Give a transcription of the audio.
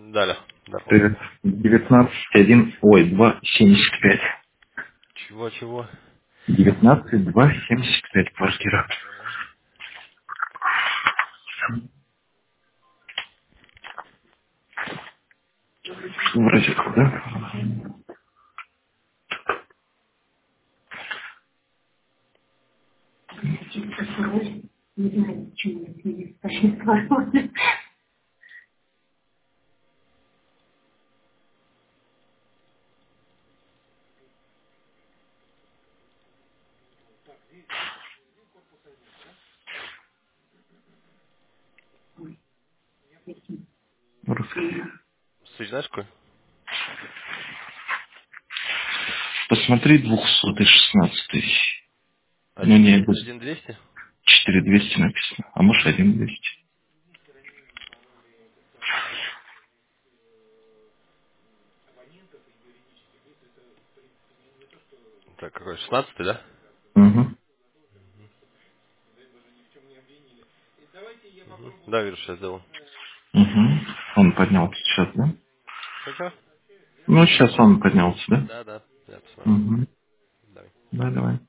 Далее. Здорово. Привет. 19.1, ой, 2.75. Чего? 19.2.75 квартира. Вроде как, да? Не знаю, почему я не спрашиваю. Русский. Ты знаешь какой? Посмотри 216. Ну, Один не, две- один двести. 4200 написано. А может 1200. Так, какой? 16, да? Угу. Да, вижу, сейчас сделал. Угу. Он поднялся сейчас, да? Что? Ну, сейчас он поднялся, да? Да. Я посмотрю. Угу. Давай. Да, давай.